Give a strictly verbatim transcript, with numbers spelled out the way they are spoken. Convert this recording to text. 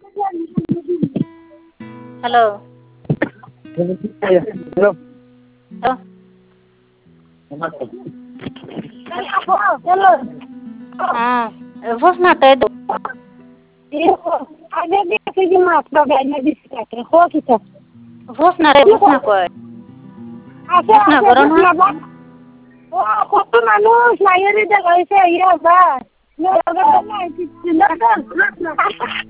hello hello hello হ্যাঁ ঘোষণা তাই তো আগে দেখি যে মাত্র গাইনা দিছি তাকে হো কি তো ঘোষণা রে ঘোষণা কয় আছে ঘোষণা আছে করো না ঘোষণা ও কত মানুষ লাইনে দেখাইছে ইয়া বা